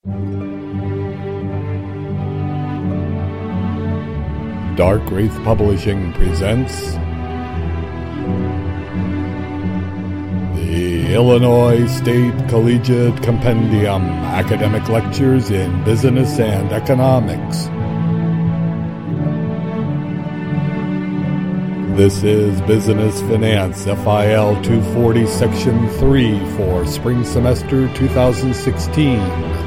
Dark Wraith Publishing presents the Illinois State Collegiate Compendium Academic Lectures in Business and Economics. This is Business Finance FIL 240 Section 3 for Spring Semester 2016.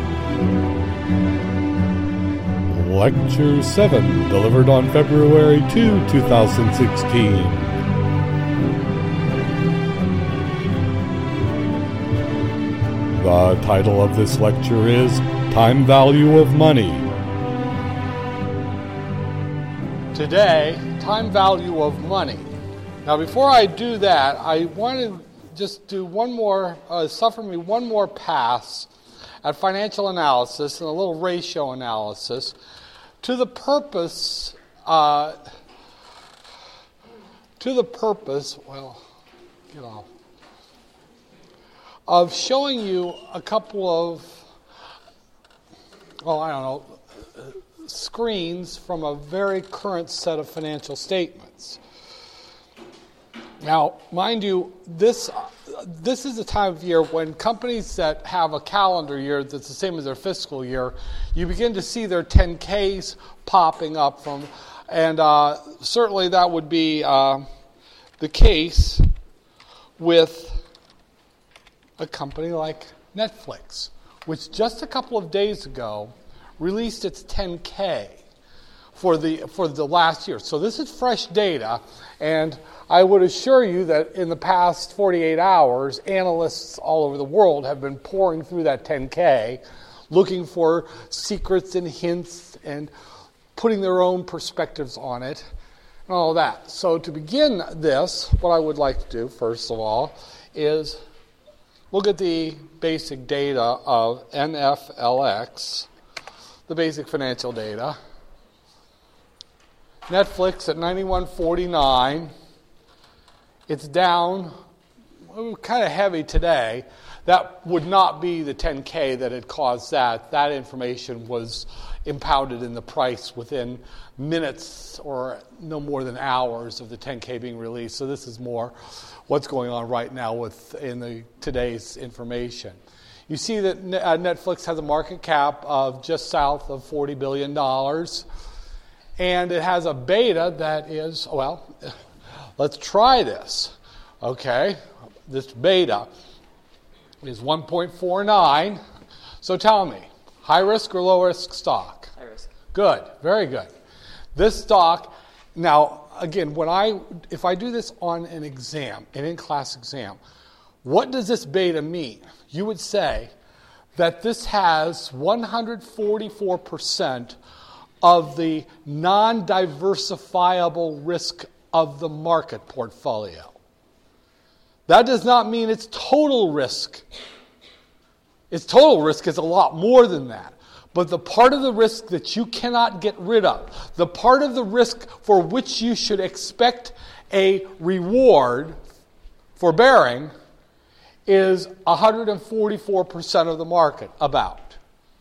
Lecture 7, delivered on February 2, 2016. The title of this lecture is Time Value of Money. Today, time value of money. Now, before I do that, I want to just do one more, suffer me one more pass at financial analysis and a little ratio analysis to the purpose, of showing you a couple of, screens from a very current set of financial statements. Now, mind you, this is the time of year when companies that have a calendar year that's the same as their fiscal year, you begin to see their 10Ks popping up from, and certainly that would be the case with a company like Netflix, which just a couple of days ago released its 10K for the last year. So this is fresh data, and I would assure you that in the past 48 hours, analysts all over the world have been pouring through that 10K, looking for secrets and hints and putting their own perspectives on it and all that. So to begin this, what I would like to do, first of all, is look at the basic data of NFLX, the basic financial data. Netflix at 91.49. It's down, kind of heavy today. That would not be the 10K that had caused that. That information was impounded in the price within minutes or no more than hours of the 10K being released. So this is more what's going on right now in today's information. You see that Netflix has a market cap of just south of $40 billion. And it has a beta that is, let's try this. Okay, this beta is 1.49. So tell me, high risk or low risk stock? High risk. Good, very good. This stock, now again, if I do this on an exam, an in-class exam, what does this beta mean? You would say that this has 144% of the non-diversifiable risk of the market portfolio. That does not mean it's total risk. Its total risk is a lot more than that. But the part of the risk that you cannot get rid of, the part of the risk for which you should expect a reward for bearing, is 144% of the market, about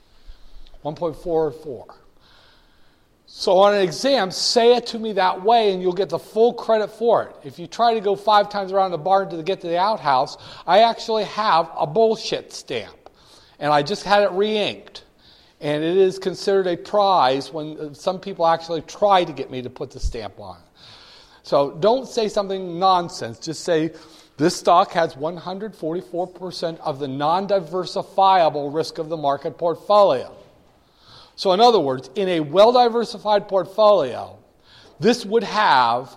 1.44. So on an exam, say it to me that way and you'll get the full credit for it. If you try to go 5 times around the barn to get to the outhouse, I actually have a bullshit stamp. And I just had it re-inked. And it is considered a prize when some people actually try to get me to put the stamp on. So don't say something nonsense. Just say, this stock has 144% of the non-diversifiable risk of the market portfolio. So in other words, in a well-diversified portfolio, this would have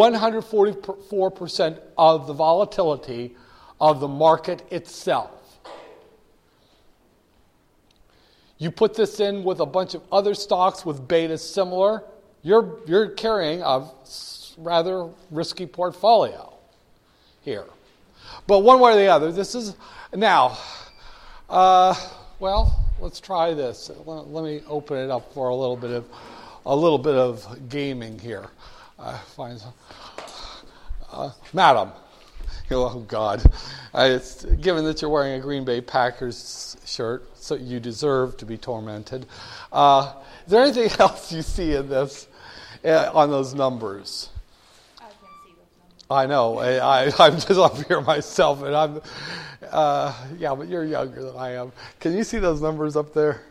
144% of the volatility of the market itself. You put this in with a bunch of other stocks with betas similar, you're carrying a rather risky portfolio here. But one way or the other, this is now, let's try this. Let me open it up for a little bit of gaming here. Madam, Oh, God. Given that you're wearing a Green Bay Packers shirt, so you deserve to be tormented. Is there anything else you see in this, on those numbers? I can see those numbers. I know. I'm just up here myself, and I'm, yeah, but you're younger than I am. Can you see those numbers up there?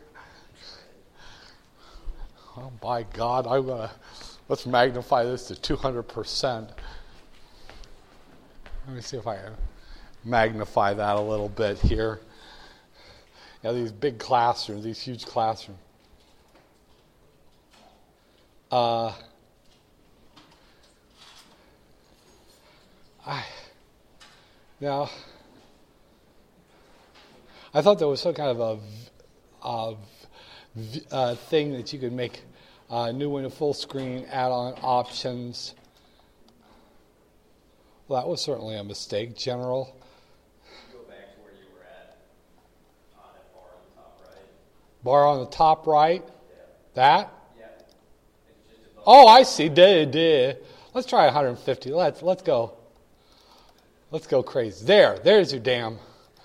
Oh, by God, let's magnify this to 200%. Let me see if I can magnify that a little bit here. Yeah, these big classrooms, these huge classrooms. Now, I thought there was some kind of a thing that you could make new window, full screen, add-on options. Well, that was certainly a mistake. General. Go back to where you were at, that bar on the top right. Bar on the top right? Yeah. That? Yeah. It's just above. Oh, I see. Duh. Let's try 150. Let's go. Let's go crazy. There's your dam.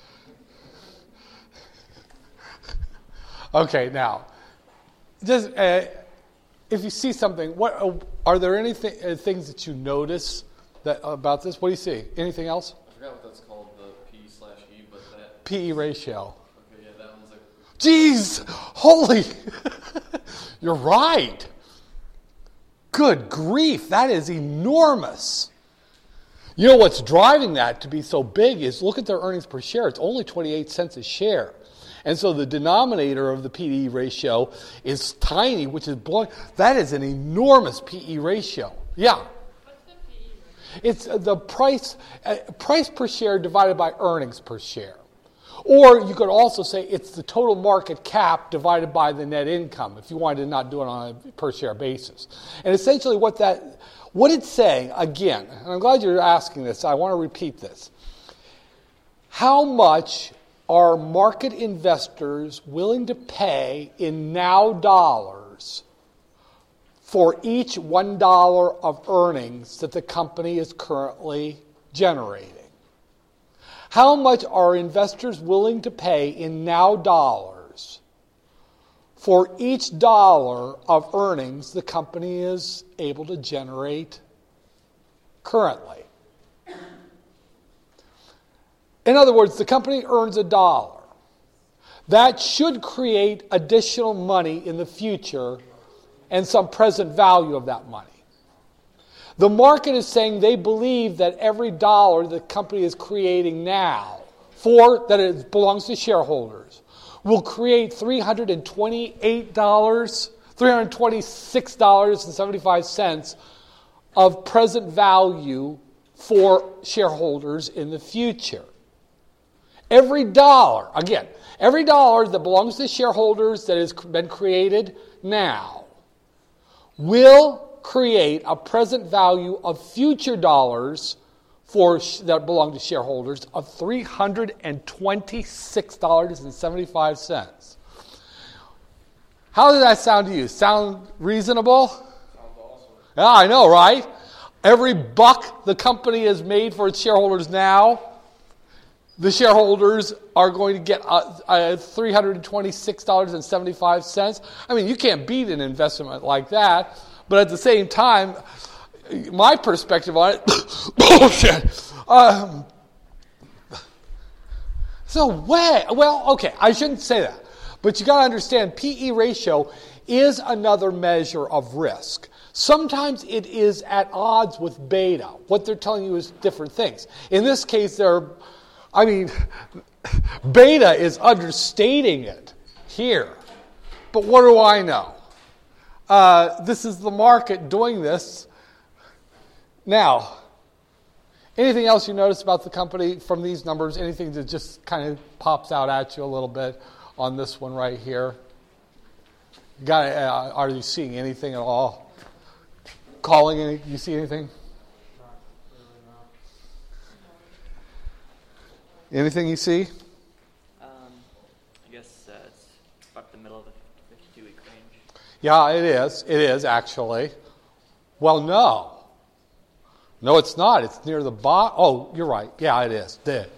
Okay, now, just if you see something, what are there any things that you notice about this? What do you see? Anything else? I forgot what that's called, the P/E, but that. PE ratio. Okay, yeah, that one's like. Jeez, holy, you're right. Good grief, that is enormous. You know what's driving that to be so big is look at their earnings per share. It's only 28 cents a share. And so the denominator of the PE ratio is tiny, which is blowing. That is an enormous PE ratio. Yeah. What's the PE ratio? It's the price per share divided by earnings per share. Or you could also say it's the total market cap divided by the net income, if you wanted to not do it on a per share basis. And essentially what it's saying, again, and I'm glad you're asking this, I want to repeat this. How much are market investors willing to pay in now dollars for each $1 of earnings that the company is currently generating? How much are investors willing to pay in now dollars for each dollar of earnings the company is able to generate currently? In other words, the company earns $1. That should create additional money in the future and some present value of that money. The market is saying they believe that every dollar the company is creating now, that it belongs to shareholders, will create $326.75 of present value for shareholders in the future. Every dollar that belongs to shareholders that has been created now will create a present value of future dollars that belong to shareholders of $326.75. How does that sound to you? Sound reasonable? Sounds awesome. Yeah, I know, right? Every buck the company has made for its shareholders now, the shareholders are going to get $326.75. I mean, you can't beat an investment like that. But at the same time, my perspective on it, bullshit. I shouldn't say that. But you got to understand, PE ratio is another measure of risk. Sometimes it is at odds with beta. What they're telling you is different things. In this case, beta is understating it here. But what do I know? This is the market doing this. Now, anything else you notice about the company from these numbers? Anything that just kind of pops out at you a little bit on this one right here? Are you seeing anything at all? You see anything? Not really, no. Anything you see? I guess it's about the middle of the 52-week range. Yeah, it is. It is, actually. Well, no. No, it's not. It's near the bottom. Oh, you're right. Yeah, it is.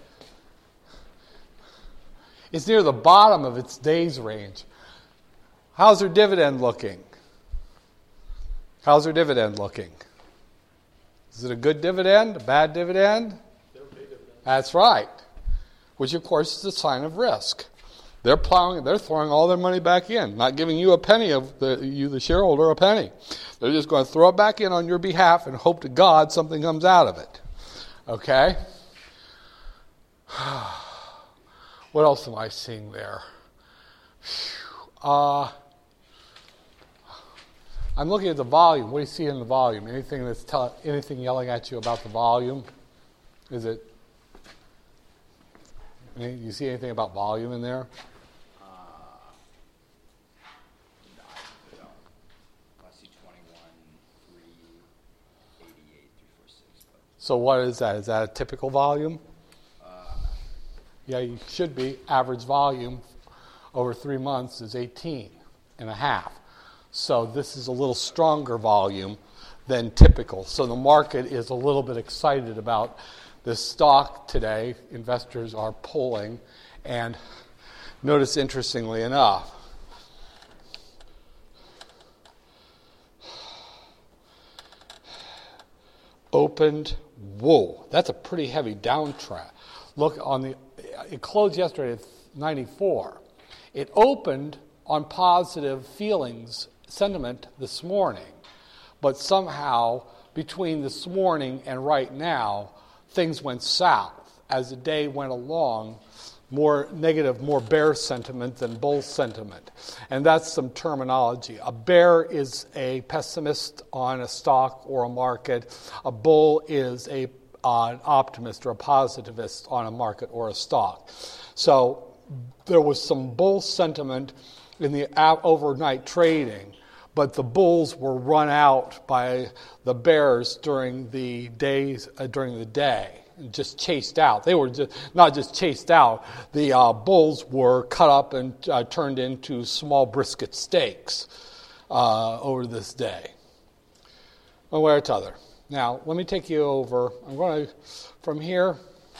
It's near the bottom of its days range. How's their dividend looking? How's their dividend looking? Is it a good dividend? A bad dividend? That's right. Which, of course, is a sign of risk. They're throwing all their money back in, not giving you a penny the shareholder, a penny. They're just going to throw it back in on your behalf and hope to God something comes out of it. Okay? What else am I seeing there? I'm looking at the volume. What do you see in the volume? Anything yelling at you about the volume? Is it? You see anything about volume in there? I see 21, 388, 346. So what is that? Is that a typical volume? Yeah, you should be. Average volume over 3 months is 18 and a half. So this is a little stronger volume than typical. So the market is a little bit excited about this stock today. Investors are pulling. And notice, interestingly enough, opened, whoa, that's a pretty heavy downtrend. Look, it closed yesterday at 94. It opened on positive sentiment this morning. But somehow, between this morning and right now, things went south. As the day went along, more negative, more bear sentiment than bull sentiment. And that's some terminology. A bear is a pessimist on a stock or a market. A bull is an optimist or a positivist on a market or a stock. So there was some bull sentiment in the overnight trading, but the bulls were run out by the bears during the day, and just chased out. They were not just chased out. The bulls were cut up and turned into small brisket steaks over this day. One way or t'other. Now, let me take you over. I'm going to, from here,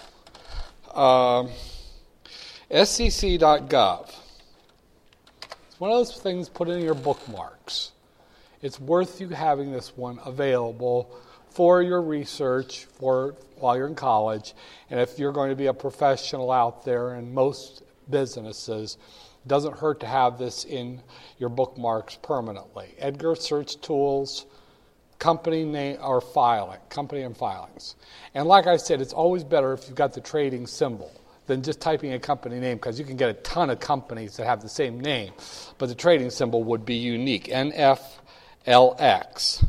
SEC.gov. It's one of those things put in your bookmarks. It's worth you having this one available for your research while you're in college. And if you're going to be a professional out there in most businesses, it doesn't hurt to have this in your bookmarks permanently. Edgar Search Tools, company name or company and filings. And like I said, it's always better if you've got the trading symbol than just typing a company name, because you can get a ton of companies that have the same name, but the trading symbol would be unique. NFLX.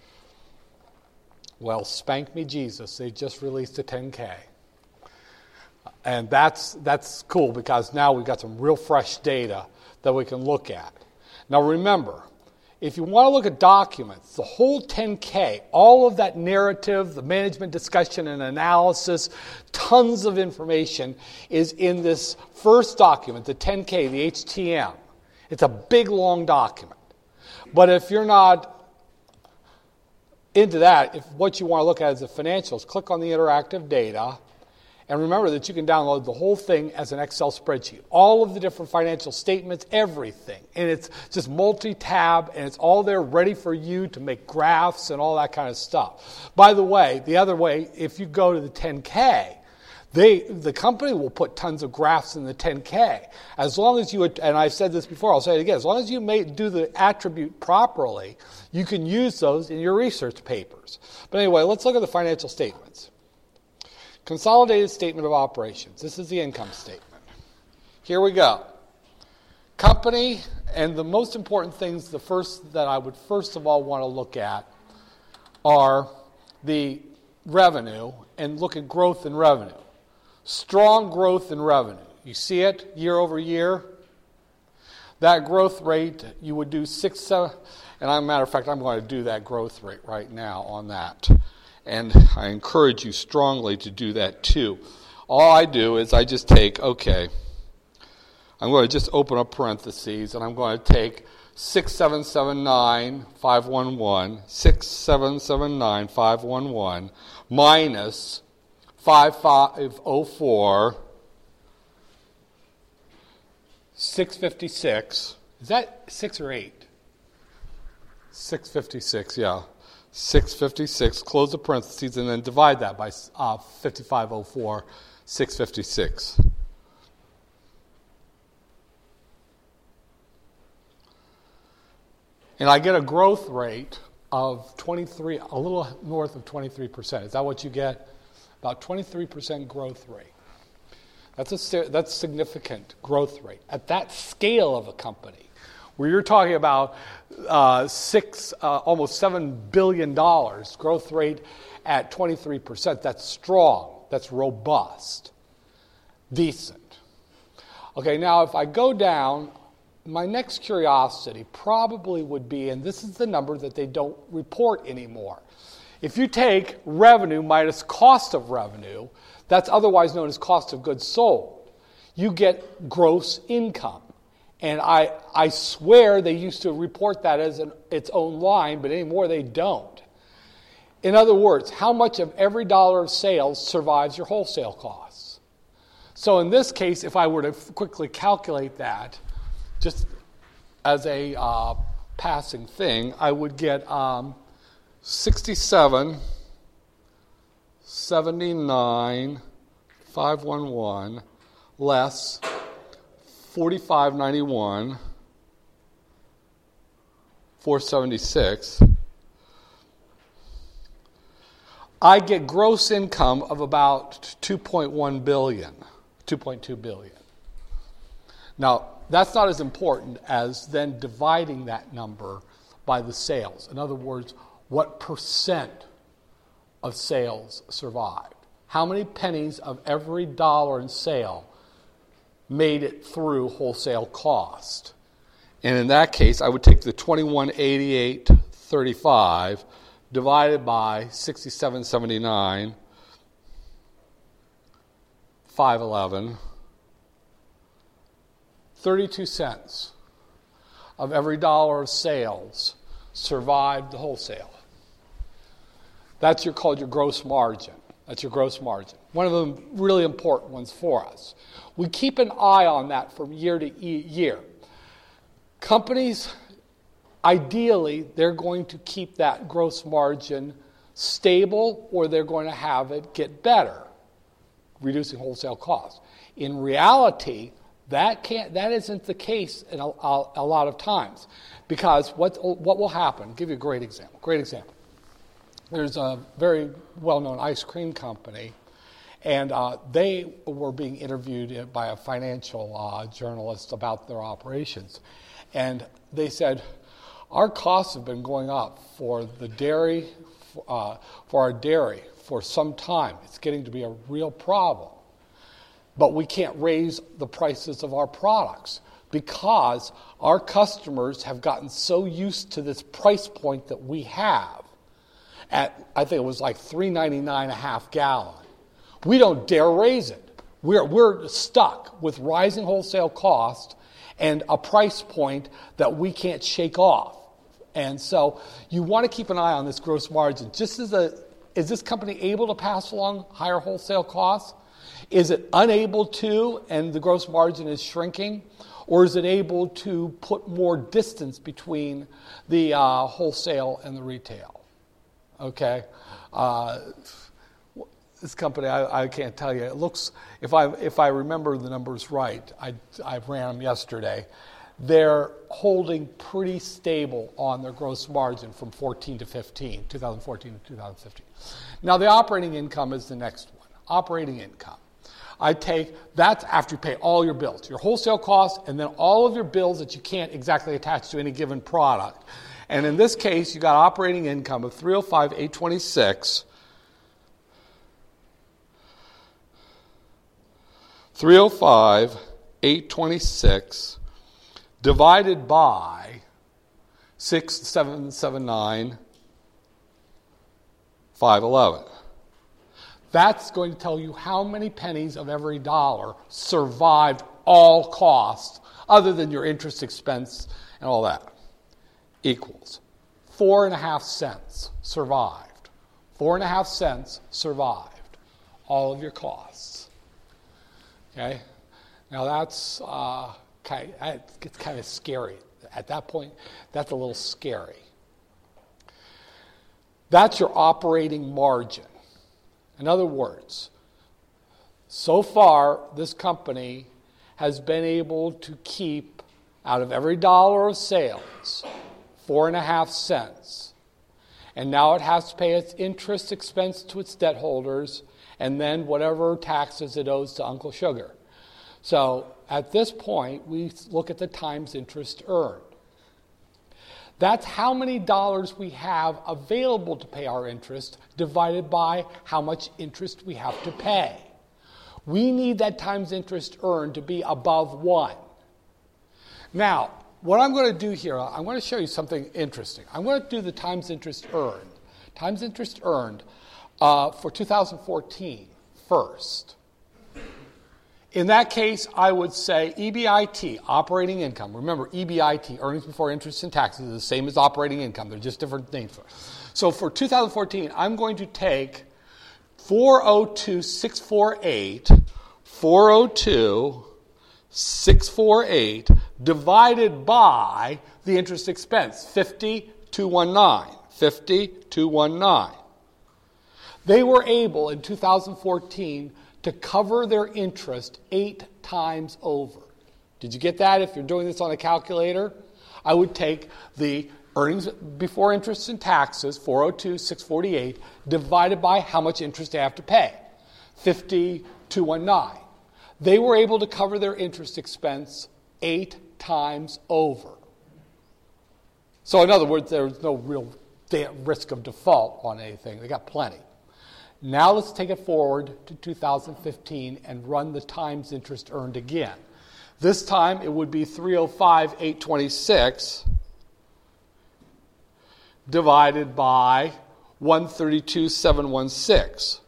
Well, spank me Jesus, they just released a 10K. And that's cool, because now we've got some real fresh data that we can look at. Now remember, if you want to look at documents, the whole 10K, all of that narrative, the management discussion and analysis, tons of information is in this first document, the 10K, the HTM. It's a big, long document. But if you're not into that, if what you want to look at is the financials, click on the interactive data. And remember that you can download the whole thing as an Excel spreadsheet. All of the different financial statements, everything. And it's just multi-tab, and it's all there ready for you to make graphs and all that kind of stuff. By the way, the other way, if you go to the 10K, the company will put tons of graphs in the 10K. As long as you, and I've said this before, I'll say it again, as long as you do the attribute properly, you can use those in your research papers. But anyway, let's look at the financial statements. Consolidated statement of operations. This is the income statement. Here we go. Company, and the most important things, that I would first of all want to look at are the revenue, and look at growth in revenue. Strong growth in revenue. You see it year over year. That growth rate, you would do 6, 7, and as a matter of fact, I'm going to do that growth rate right now on that. And I encourage you strongly to do that too. All I do is I just take, I'm going to just open up parentheses, and I'm going to take 6779,511 minus 5504, 656. Is that 6 or 8? 656, yeah. 656, close the parentheses, and then divide that by 5504, 656. And I get a growth rate of 23, a little north of 23%. Is that what you get? About 23% growth rate. That's significant growth rate. At that scale of a company, where you're talking about almost $7 billion growth rate at 23%, that's strong, that's robust, decent. Okay, now if I go down, my next curiosity probably would be, and this is the number that they don't report anymore. If you take revenue minus cost of revenue, that's otherwise known as cost of goods sold, you get gross income. And I swear they used to report that as its own line, but anymore they don't. In other words, how much of every dollar of sales survives your wholesale costs? So in this case, if I were to quickly calculate that, just as a passing thing, I would get 6779,511 less 4591, 476. I get gross income of about 2.1 billion, 2.2 billion. Now, that's not as important as then dividing that number by the sales. In other words, what percent of sales survived? How many pennies of every dollar in sale made it through wholesale cost? And in that case, I would take the 2188.35 divided by 6779, 511, 32 cents of every dollar of sales survived the wholesale. That's called your gross margin. That's your gross margin. One of the really important ones for us. We keep an eye on that from year to year. Companies, ideally, they're going to keep that gross margin stable, or they're going to have it get better, reducing wholesale costs. In reality, that isn't the case in a lot of times, because what will happen? I'll give you a great example. There's a very well-known ice cream company, and they were being interviewed by a financial journalist about their operations. And they said, our costs have been going up for the dairy, for our dairy for some time. It's getting to be a real problem. But we can't raise the prices of our products because our customers have gotten so used to this price point that we have at, I think it was like $3.99 a half gallon. We don't dare raise it. We're stuck with rising wholesale cost and a price point that we can't shake off. And so you want to keep an eye on this gross margin. Is this company able to pass along higher wholesale costs? Is it unable to, and the gross margin is shrinking? Or is it able to put more distance between the wholesale and the retail? Okay? This company, I can't tell you. It looks, if I remember the numbers right, I ran them yesterday, they're holding pretty stable on their gross margin from 2014 to 2015. Now, the operating income is the next one. Operating income. That's after you pay all your bills, your wholesale costs, and then all of your bills that you can't exactly attach to any given product. And in this case, you got operating income of $305,826. $305,826 divided by 6779,511. That's going to tell you how many pennies of every dollar survived all costs, other than your interest expense and all that, equals 4.5 cents survived. 4.5 cents survived all of your costs. Okay? Now that's it's kind of scary. At that point, that's a little scary. That's your operating margin. In other words, so far, this company has been able to keep, out of every dollar of sales, 4.5 cents. And now it has to pay its interest expense to its debt holders and then whatever taxes it owes to Uncle Sugar. So at this point, we look at the times interest earned. That's how many dollars we have available to pay our interest divided by how much interest we have to pay. We need that times interest earned to be above 1. Now, what I'm going to do here, I'm going to show you something interesting. I'm going to do the times interest earned. Times interest earned for 2014 first. In that case, I would say EBIT, operating income. Remember, EBIT, earnings before interest and taxes, is the same as operating income. They're just different names for it. So for 2014, I'm going to take 402,648 divided by the interest expense, 50,219. They were able in 2014 to cover their interest 8 times over. Did you get that? If you're doing this on a calculator, I would take the earnings before interest and taxes, 402,648, divided by how much interest they have to pay, 50,219. They were able to cover their interest expense 8 times over. So in other words, there was no real risk of default on anything. They got plenty. Now let's take it forward to 2015 and run the times interest earned again. This time it would be 305,826 divided by 132,716.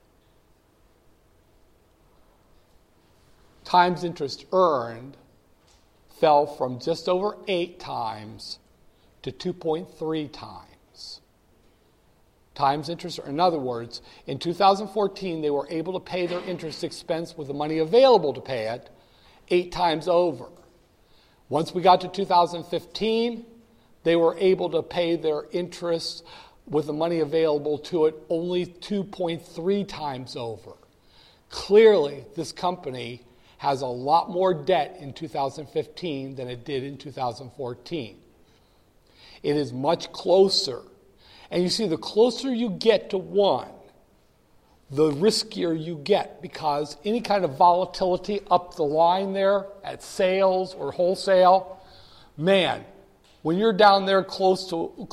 Times interest earned fell from just over 8 times to 2.3 times. Times interest, in other words, in 2014, they were able to pay their interest expense with the money available to pay it 8 times over. Once we got to 2015, they were able to pay their interest with the money available to it only 2.3 times over. Clearly, this company has a lot more debt in 2015 than it did in 2014. It is much closer. And you see, the closer you get to 1, the riskier you get, because any kind of volatility up the line there at sales or wholesale, man, when you're down there close to 2,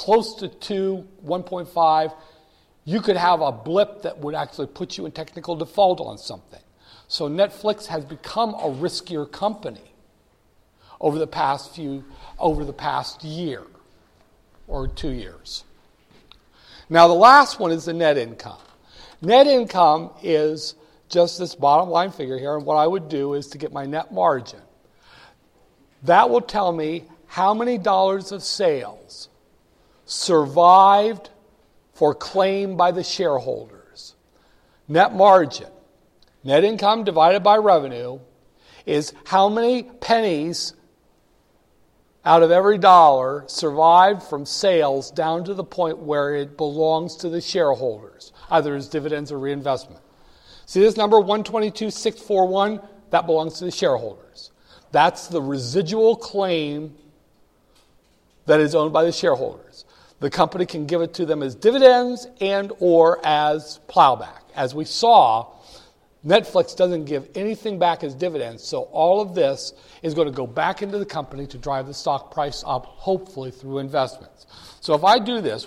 1.5, you could have a blip that would actually put you in technical default on something. So Netflix has become a riskier company over the past year or 2 years. Now, the last one is the net income. Net income is just this bottom line figure here, and what I would do is to get my net margin. That will tell me how many dollars of sales survived for claim by the shareholders. Net margin, net income divided by revenue, is how many pennies out of every dollar survived from sales down to the point where it belongs to the shareholders, either as dividends or reinvestment. See this number, 122,641? That belongs to the shareholders. That's the residual claim that is owned by the shareholders. The company can give it to them as dividends and or as plowback. As we saw, Netflix doesn't give anything back as dividends, so all of this is going to go back into the company to drive the stock price up, hopefully through investments. So if I do this,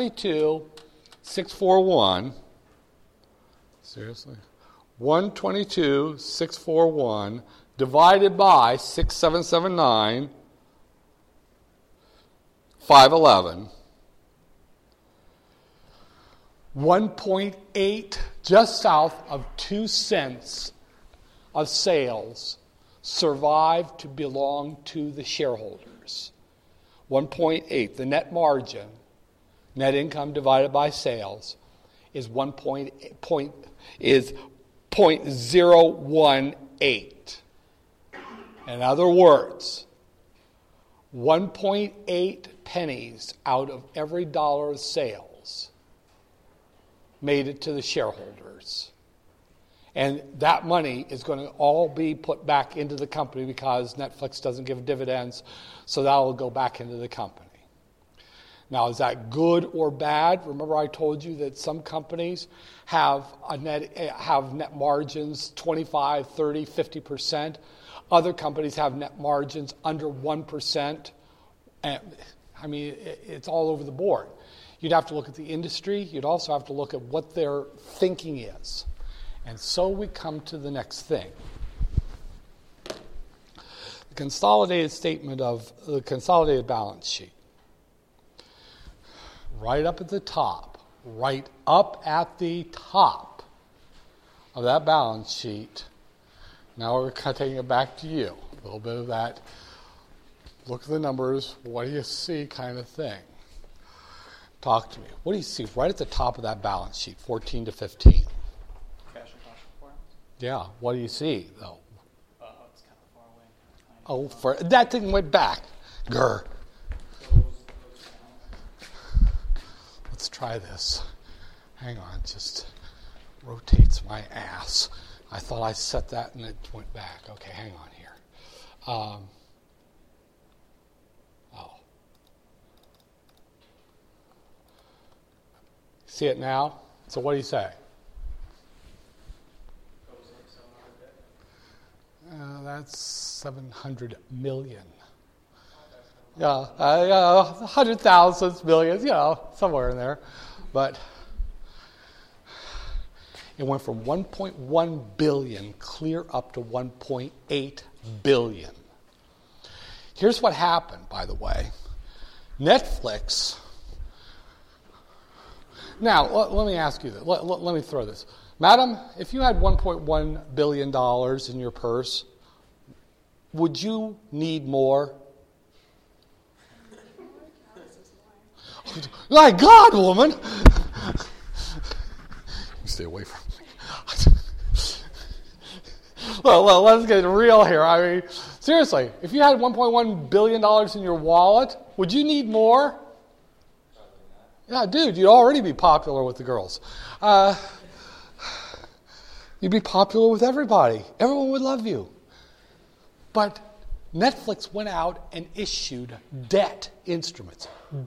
122,641, seriously? 122,641 divided by 6,779, 511, 1.8, just south of 2 cents of sales survive to belong to the shareholders. 1.8, the net margin, net income divided by sales, is 0.018. In other words, 1.8 pennies out of every dollar of sales made it to the shareholders. And that money is going to all be put back into the company because Netflix doesn't give dividends, so that will go back into the company. Now, is that good or bad? Remember I told you that some companies have net margins 25, 30, 50%. Other companies have net margins under 1%. And, it's all over the board. You'd have to look at the industry. You'd also have to look at what their thinking is. And so we come to the next thing. The consolidated statement of the consolidated balance sheet. Right up at the top of that balance sheet. Now we're taking it back to you. A little bit of that, look at the numbers, what do you see kind of thing. Talk to me. What do you see right at the top of that balance sheet, 14 to 15? Cash and cash equivalents. Yeah, what do you see, though? It's kind of far away. That thing went back. Grr. Let's try this. Hang on, just rotates my ass. I thought I set that and it went back. Okay, hang on here. See it now? So what do you say? That's 700 million. Yeah, 100,000 millions, somewhere in there. But it went from 1.1 billion clear up to 1.8 billion. Here's what happened, by the way. Netflix. Now, let me ask you this. Let me throw this. Madam, if you had $1.1 billion in your purse, would you need more? My God, woman! Stay away from me. Well, let's get real here. Seriously, if you had $1.1 billion in your wallet, would you need more? Yeah, dude, you'd already be popular with the girls. You'd be popular with everybody. Everyone would love you. But Netflix went out and issued debt instruments.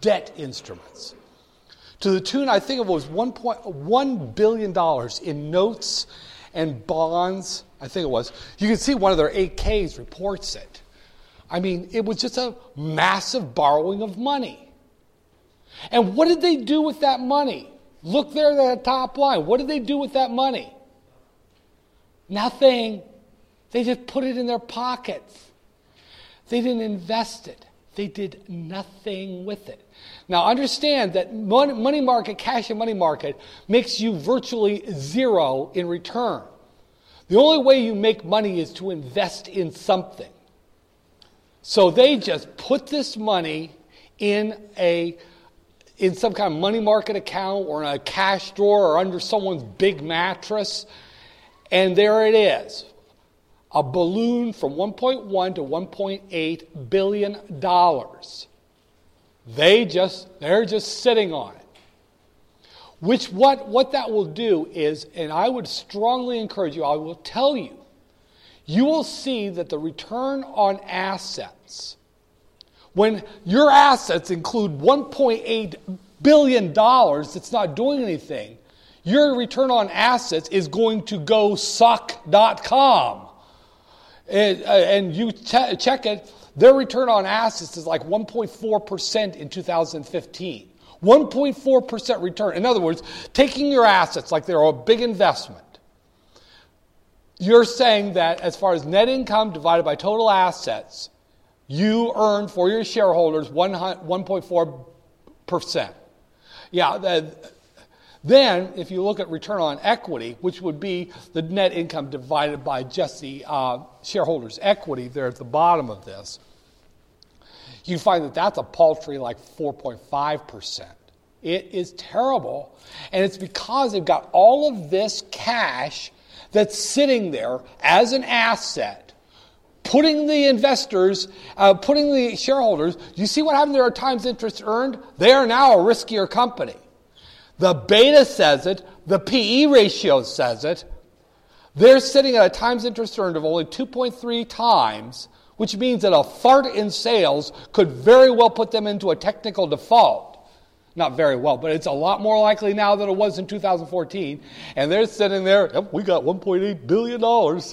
To the tune, I think it was $1.1 billion in notes and bonds, I think it was. You can see one of their 8Ks reports it. It was just a massive borrowing of money. And what did they do with that money? Look there at the top line. What did they do with that money? Nothing. They just put it in their pockets. They didn't invest it. They did nothing with it. Now understand that money market, cash and money market, makes you virtually zero in return. The only way you make money is to invest in something. So they just put this money in some kind of money market account or in a cash drawer or under someone's big mattress. And there it is. A balloon from $1.1 to $1.8 billion. They're just sitting on it. What that will do is, and I would strongly encourage you, I will tell you, you will see that the return on assets, when your assets include $1.8 billion that's not doing anything, your return on assets is going to go suck.com. And you check it, their return on assets is like 1.4% in 2015. 1.4% return. In other words, taking your assets like they're a big investment. You're saying that as far as net income divided by total assets, you earn for your shareholders 1.4%. Yeah, Then, if you look at return on equity, which would be the net income divided by just the shareholders' equity there at the bottom of this, you find that that's a paltry like 4.5%. It is terrible, and it's because they've got all of this cash that's sitting there as an asset, putting the investors, putting the shareholders, you see what happened there at times interest earned? They are now a riskier company. The beta says it, the PE ratio says it. They're sitting at a times interest earned of only 2.3 times, which means that a fart in sales could very well put them into a technical default. Not very well, but it's a lot more likely now than it was in 2014. And they're sitting there, yep, we got $1.8 billion.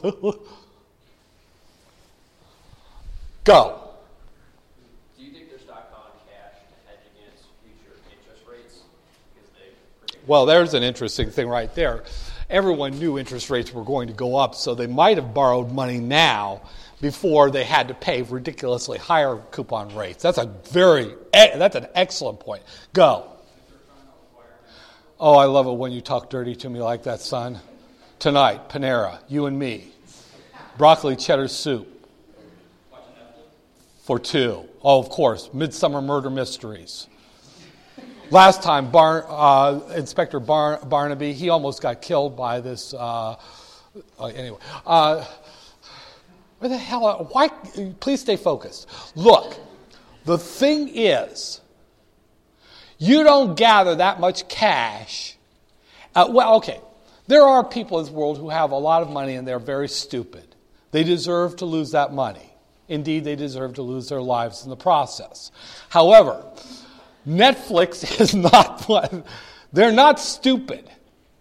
Go. Do you think they're stock on cash to hedge against future interest rates? Because they predict Well, there's an interesting thing right there. Everyone knew interest rates were going to go up, so they might have borrowed money now before they had to pay ridiculously higher coupon rates. That's an excellent point. Go. Oh, I love it when you talk dirty to me like that, son. Tonight, Panera, you and me. Broccoli cheddar soup. For two. Oh, of course, Midsummer Murder Mysteries. Last time, Inspector Barnaby, he almost got killed by this. Anyway, where the hell? Why? Please stay focused. Look, the thing is, you don't gather that much cash. There are people in this world who have a lot of money and they're very stupid. They deserve to lose that money. Indeed, they deserve to lose their lives in the process. However, Netflix is not one. They're not stupid.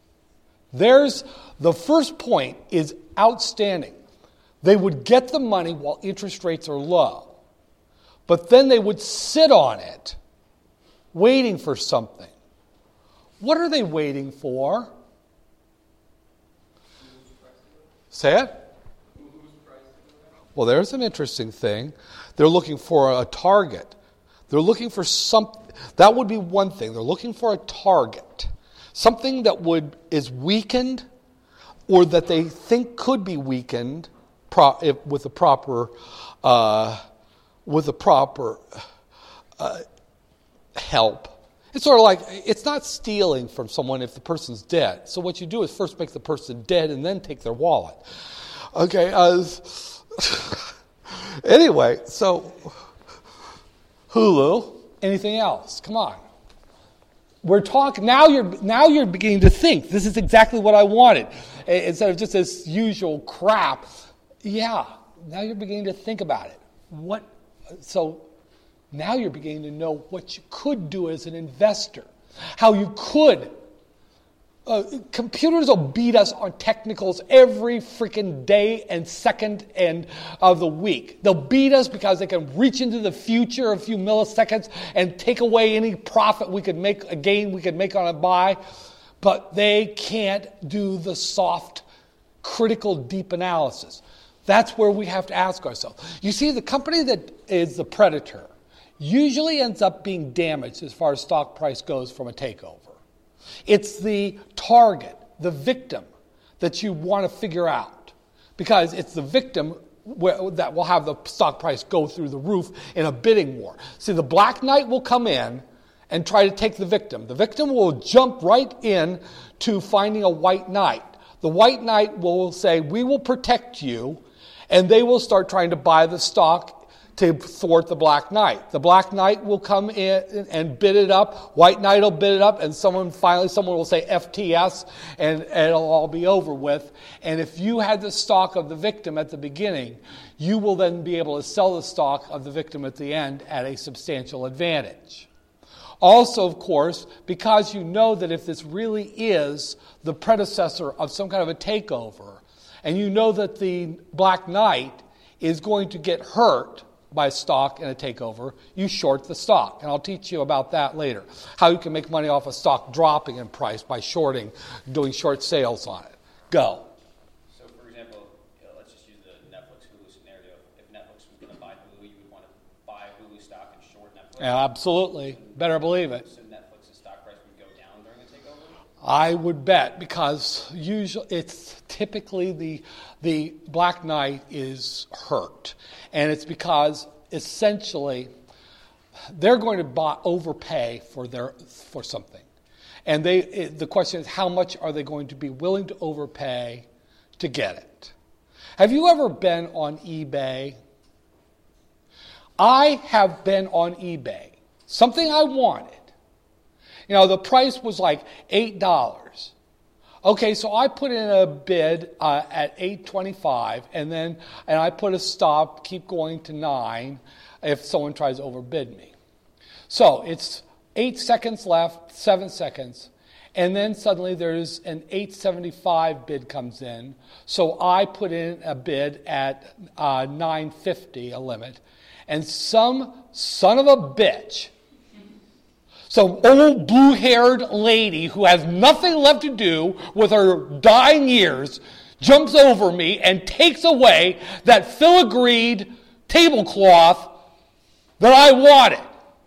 The first point is outstanding. They would get the money while interest rates are low. But then they would sit on it, waiting for something. What are they waiting for? Say it. Well, there's an interesting thing. They're looking for a target. They're looking for something. That would be one thing. They're looking for a target. Something that is weakened or that they think could be weakened with the proper help. It's sort of like, it's not stealing from someone if the person's dead. So what you do is first make the person dead and then take their wallet. Okay. Anyway, so Hulu. Anything else? Come on. We're talking now. You're beginning to think. This is exactly what I wanted, instead of just this usual crap. Yeah. Now you're beginning to think about it. So now you're beginning to know what you could do as an investor. How you could. Computers will beat us on technicals every freaking day and second of the week. They'll beat us because they can reach into the future a few milliseconds and take away any profit we could make, a gain we could make on a buy. But they can't do the soft, critical, deep analysis. That's where we have to ask ourselves. You see, the company that is the predator usually ends up being damaged as far as stock price goes from a takeover. It's the target, the victim, that you want to figure out. Because it's the victim that will have the stock price go through the roof in a bidding war. See, the Black Knight will come in and try to take the victim. The victim will jump right in to finding a White Knight. The White Knight will say, we will protect you, and they will start trying to buy the stock to thwart the Black Knight. The Black Knight will come in and bid it up. White Knight will bid it up, and someone will say FTS, and it'll all be over with. And if you had the stock of the victim at the beginning, you will then be able to sell the stock of the victim at the end at a substantial advantage. Also, of course, because you know that if this really is the predecessor of some kind of a takeover, and you know that the Black Knight is going to get hurt by stock in a takeover, you short the stock. And I'll teach you about that later. How you can make money off a stock dropping in price by shorting, doing short sales on it. Go. So, for example, let's just use the Netflix Hulu scenario. If Netflix was going to buy Hulu, you would want to buy Hulu stock and short Netflix? Yeah, absolutely. Better believe it. So Netflix's stock price would go down during the takeover? I would bet, because usually it's typically the Black Knight is hurt, and it's because essentially they're going to overpay for something, and the question is, how much are they going to be willing to overpay to get it? Have you ever been on eBay? I have been on eBay. Something I wanted. The price was like $8. Okay, so I put in a bid at $8.25, and I put a stop, keep going to $9 if someone tries to overbid me. So it's 8 seconds left, 7 seconds, and then suddenly there's an $8.75 bid comes in. So I put in a bid at $9.50, a limit, and some son of a bitch, some old blue-haired lady who has nothing left to do with her dying years jumps over me and takes away that filigreed tablecloth that I wanted.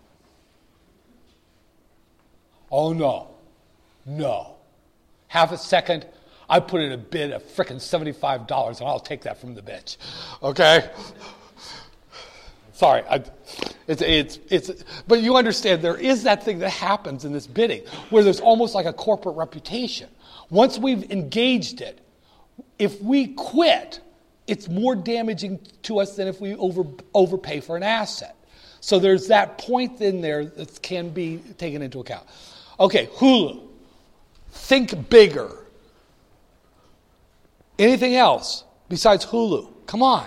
Oh, no. Half a second, I put in a bid of frickin' $75, and I'll take that from the bitch. Okay? Sorry, but you understand there is that thing that happens in this bidding where there's almost like a corporate reputation. Once we've engaged it, if we quit, it's more damaging to us than if we overpay for an asset. So there's that point in there that can be taken into account. Okay, Hulu. Think bigger. Anything else besides Hulu? Come on.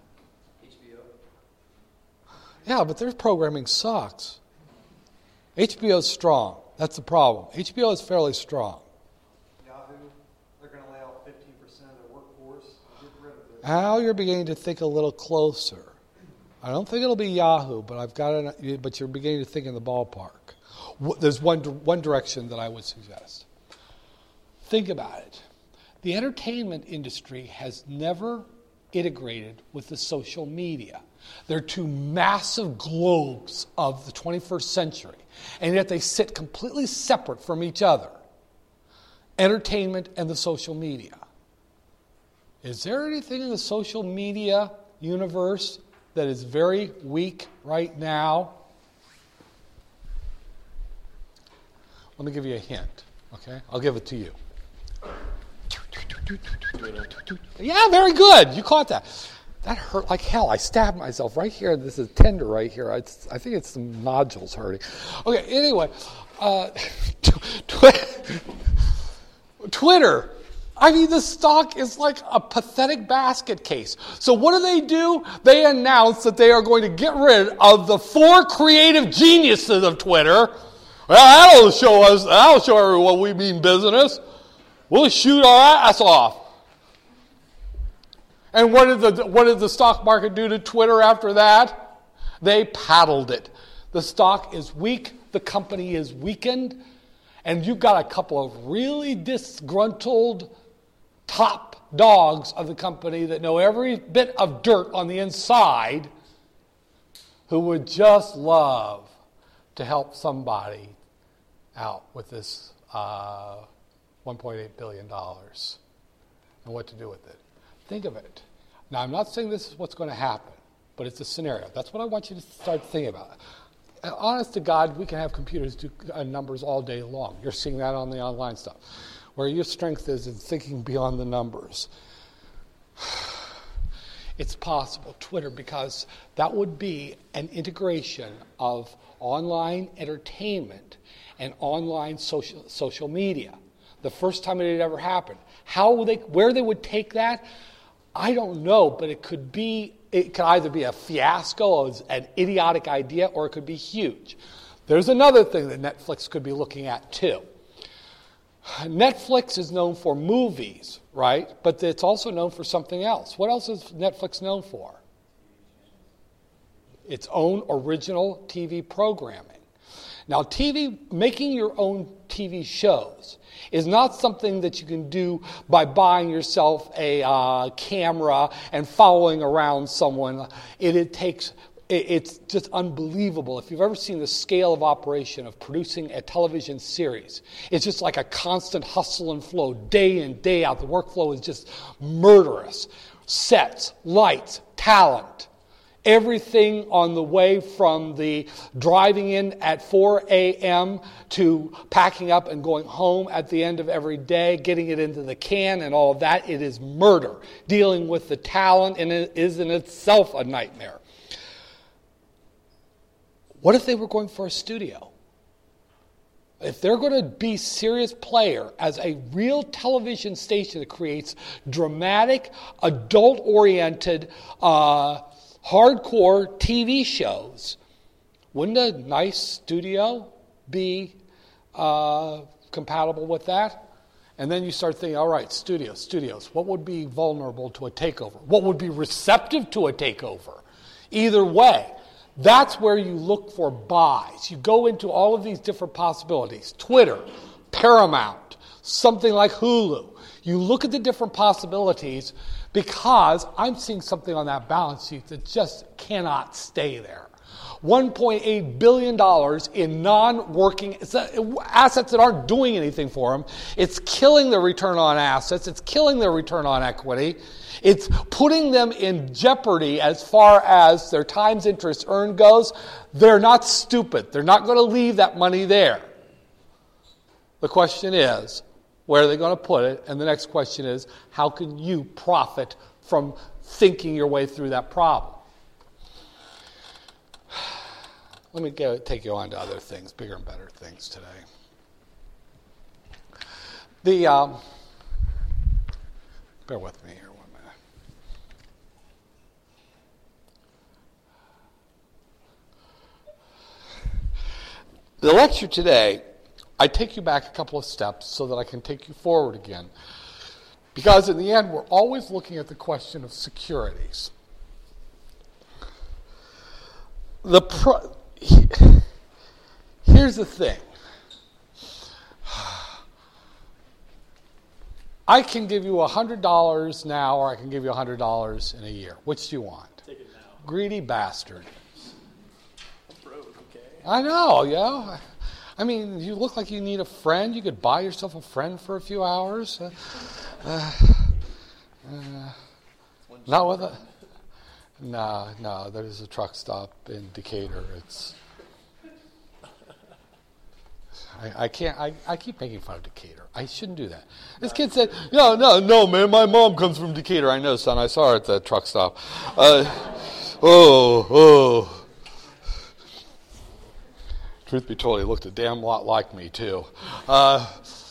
Yeah, but their programming sucks. HBO's strong. That's the problem. HBO is fairly strong. Yahoo, they're going to lay off 15% of their workforce. Get rid of it. Now you're beginning to think a little closer. I don't think it'll be Yahoo, but but you're beginning to think in the ballpark. There's one direction that I would suggest. Think about it. The entertainment industry has never integrated with the social media. They're two massive globes of the 21st century, and yet they sit completely separate from each other. Entertainment and the social media. Is there anything in the social media universe that is very weak right now? Let me give you a hint, okay? I'll give it to you. Yeah, very good. You caught that. That hurt like hell. I stabbed myself right here. This is tender right here. I think it's some nodules hurting. Okay, anyway. Twitter. I mean, the stock is like a pathetic basket case. So what do? They announce that they are going to get rid of the 4 creative geniuses of Twitter. Well, that'll show everyone we mean business. We'll shoot our ass off. And what did the stock market do to Twitter after that? They paddled it. The stock is weak. The company is weakened. And you've got a couple of really disgruntled top dogs of the company that know every bit of dirt on the inside who would just love to help somebody out with this $1.8 billion and what to do with it. Think of it. Now, I'm not saying this is what's going to happen, but it's a scenario. That's what I want you to start thinking about. And honest to God, we can have computers do numbers all day long. You're seeing that on the online stuff. Where your strength is in thinking beyond the numbers. It's possible, Twitter, because that would be an integration of online entertainment and online social media. The first time it had ever happened. Where they would take that, I don't know, but it could either be a fiasco, an idiotic idea, or it could be huge. There's another thing that Netflix could be looking at too. Netflix is known for movies, right? But it's also known for something else. What else is Netflix known for? Its own original TV programming. Now, making your own TV shows is not something that you can do by buying yourself a camera and following around someone. It takes It's just unbelievable. If you've ever seen the scale of operation of producing a television series, it's just like a constant hustle and flow, day in, day out. The workflow is just murderous. Sets, lights, talent, everything on the way from the driving in at 4 a.m. to packing up and going home at the end of every day, getting it into the can and all of that. It is murder. Dealing with the talent and it is in itself a nightmare. What if they were going for a studio? If they're going to be serious player as a real television station that creates dramatic, adult-oriented, hardcore TV shows, wouldn't a nice studio be compatible with that? And then you start thinking, all right, studios, what would be vulnerable to a takeover? What would be receptive to a takeover? Either way, that's where you look for buys. You go into all of these different possibilities. Twitter, Paramount, something like Hulu. You look at the different possibilities because I'm seeing something on that balance sheet that just cannot stay there. $1.8 billion in non-working assets that aren't doing anything for them. It's killing their return on assets. It's killing their return on equity. It's putting them in jeopardy as far as their times interest earned goes. They're not stupid. They're not going to leave that money there. The question is, where are they going to put it? And the next question is, how can you profit from thinking your way through that problem? Let me take you on to other things, bigger and better things today. Bear with me here 1 minute. The lecture today, I take you back a couple of steps so that I can take you forward again. Because in the end, we're always looking at the question of securities. Here's the thing. I can give you $100 now, or I can give you $100 in a year. Which do you want? Take it now. Greedy bastard. Broke, okay. I know, yeah. I mean, you look like you need a friend. You could buy yourself a friend for a few hours. Not with a... No, there's a truck stop in Decatur. I can't. I keep making fun of Decatur. I shouldn't do that. This kid said, no, man, my mom comes from Decatur. I know, son. I saw her at the truck stop. Truth be told, he looked a damn lot like me, too. But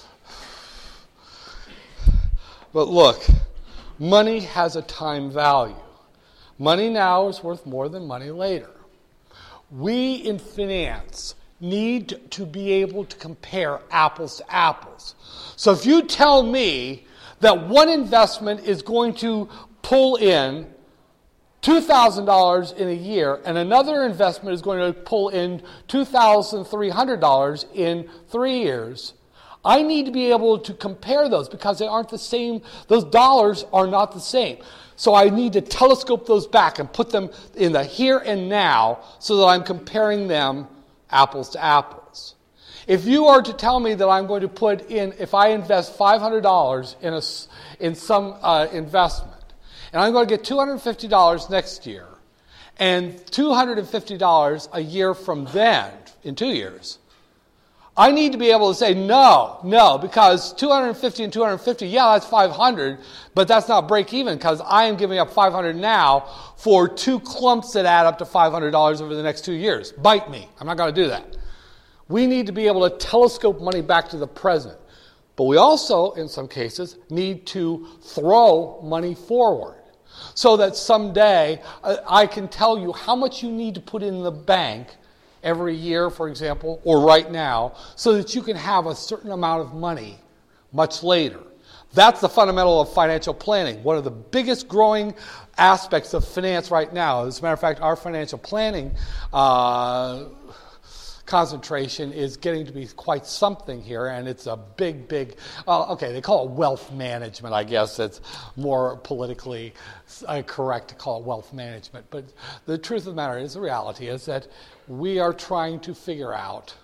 look, money has a time value. Money now is worth more than money later. We in finance need to be able to compare apples to apples. So if you tell me that one investment is going to pull in $2,000 in a year and another investment is going to pull in $2,300 in 3 years, I need to be able to compare those because they aren't the same. Those dollars are not the same. So I need to telescope those back and put them in the here and now so that I'm comparing them apples to apples. If you are to tell me that I'm going to put in, if I invest $500 in some investment, and I'm going to get $250 next year, and $250 a year from then, in 2 years, I need to be able to say no, because 250 and 250, yeah, that's 500, but that's not break even because I am giving up 500 now for two clumps that add up to $500 over the next 2 years. Bite me. I'm not going to do that. We need to be able to telescope money back to the present. But we also, in some cases, need to throw money forward so that someday I can tell you how much you need to put in the bank every year, for example, or right now, so that you can have a certain amount of money much later. That's the fundamental of financial planning. One of the biggest growing aspects of finance right now, as a matter of fact, our financial planning concentration is getting to be quite something here, and it's a big, they call it wealth management, I guess. It's more politically correct to call it wealth management. But the truth of the matter is, the reality is that we are trying to figure out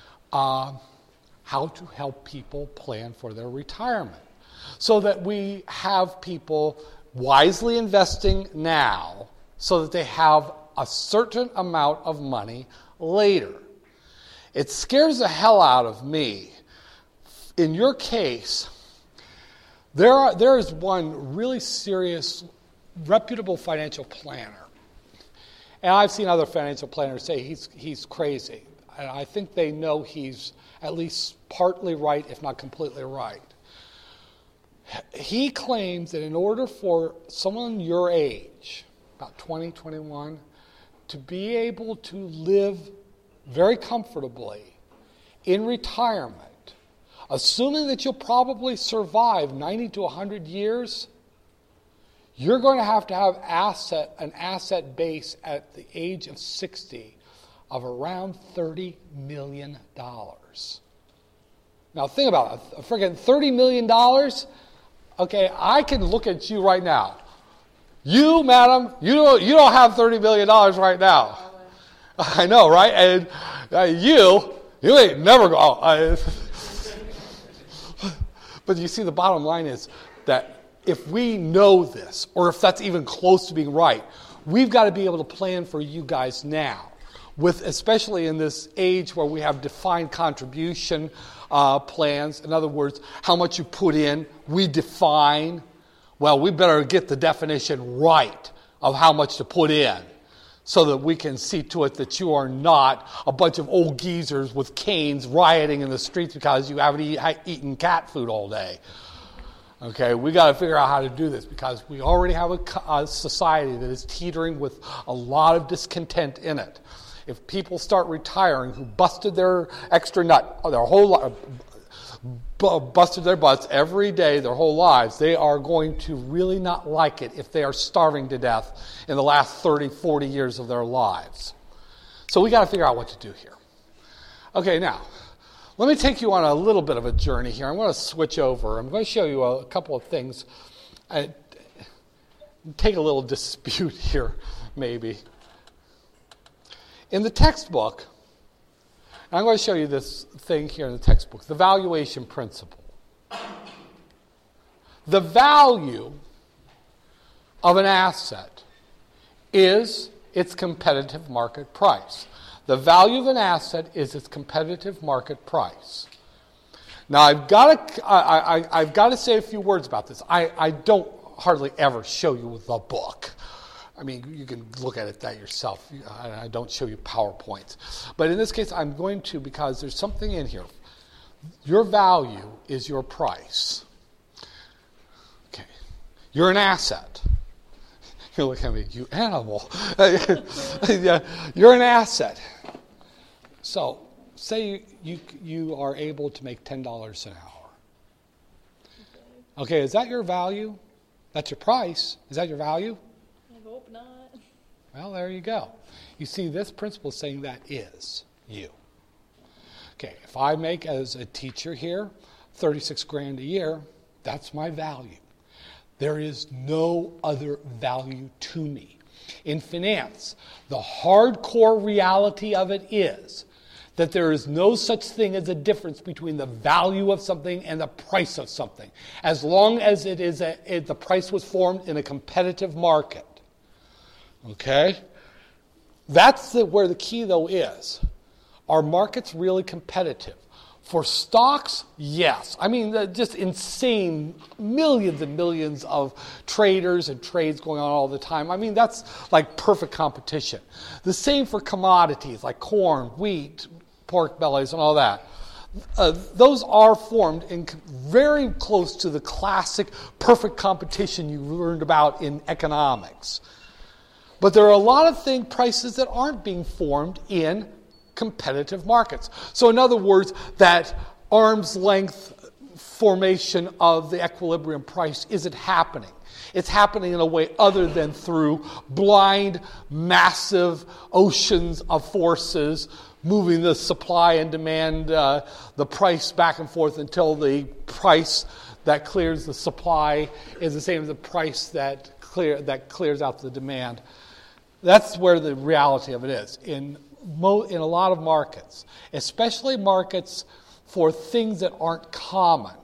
how to help people plan for their retirement so that we have people wisely investing now so that they have a certain amount of money later. It scares the hell out of me. In your case, there is one really serious, reputable financial planner. And I've seen other financial planners say he's crazy. And I think they know he's at least partly right, if not completely right. He claims that in order for someone your age, about 20, 21, to be able to live very comfortably in retirement, assuming that you'll probably survive 90 to 100 years, you're going to have an asset base at the age of 60 of around $30 million. Now think about it. Freaking $30 million? Okay, I can look at you right now. You, madam, you don't have $30 million right now. I know, right? And you ain't never go. But you see, the bottom line is that if we know this, or if that's even close to being right, we've got to be able to plan for you guys now. Especially in this age where we have defined contribution plans. In other words, how much you put in, we define. Well, we better get the definition right of how much to put in so that we can see to it that you are not a bunch of old geezers with canes rioting in the streets because you haven't eaten cat food all day. Okay, we got to figure out how to do this because we already have a society that is teetering with a lot of discontent in it. If people start retiring who busted their extra nut their whole life, busted their butts every day their whole lives, they are going to really not like it if they are starving to death in the last 30, 40 years of their lives. So we got to figure out what to do here. Okay, now, let me take you on a little bit of a journey here. I'm going to switch over. I'm going to show you a couple of things. Take a little dispute here, maybe. In the textbook, and I'm going to show you this thing here in the textbook, the valuation principle. The value of an asset is its competitive market price. The value of an asset is its competitive market price. Now, I've got to say a few words about this. I don't hardly ever show you the book. I mean, you can look at it that yourself. I don't show you PowerPoints. But in this case, I'm going to because there's something in here. Your value is your price. Okay. You're an asset. You look at me, you animal. You're an asset. So, say you are able to make $10 an hour. Okay, is that your value? That's your price. Is that your value? I hope not. Well, there you go. You see, this principle is saying that is you. Okay, if I make as a teacher here $36,000 a year, that's my value. There is no other value to me. In finance, the hardcore reality of it is that there is no such thing as a difference between the value of something and the price of something, as long as it is the price was formed in a competitive market. Okay? That's where the key, though, is. Are markets really competitive? For stocks, yes. I mean, just insane millions and millions of traders and trades going on all the time. I mean, that's like perfect competition. The same for commodities like corn, wheat, pork bellies, and all that. Those are formed in very close to the classic perfect competition you learned about in economics. But there are a lot of prices that aren't being formed in competitive markets. So in other words, that arm's length formation of the equilibrium price isn't happening. It's happening in a way other than through blind, massive oceans of forces moving the supply and demand, the price back and forth until the price that clears the supply is the same as the price that clears out the demand. That's where the reality of it is. In a lot of markets, especially markets for things that aren't common,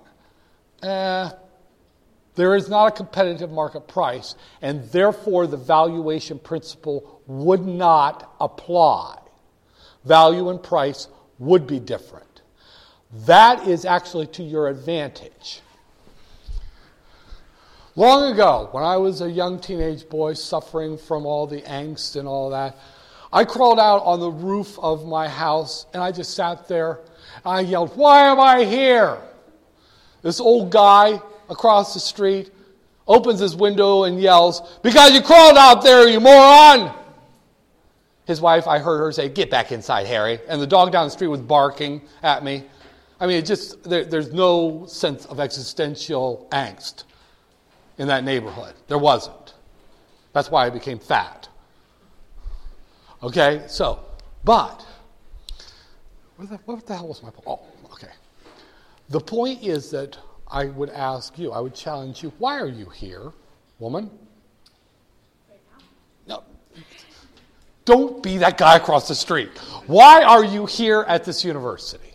there is not a competitive market price, and therefore the valuation principle would not apply. Value and price would be different. That is actually to your advantage. Long ago, when I was a young teenage boy suffering from all the angst and all that, I crawled out on the roof of my house and I just sat there and I yelled, "Why am I here?" This old guy across the street opens his window and yells, "Because you crawled out there, you moron!" His wife, I heard her say, "Get back inside, Harry." And the dog down the street was barking at me. I mean, there's no sense of existential angst in that neighborhood. There wasn't. That's why I became fat. Okay, so, but, what the hell was my point? Oh, okay. The point is that I would ask you, I would challenge you, why are you here, woman? No. Don't be that guy across the street. Why are you here at this university?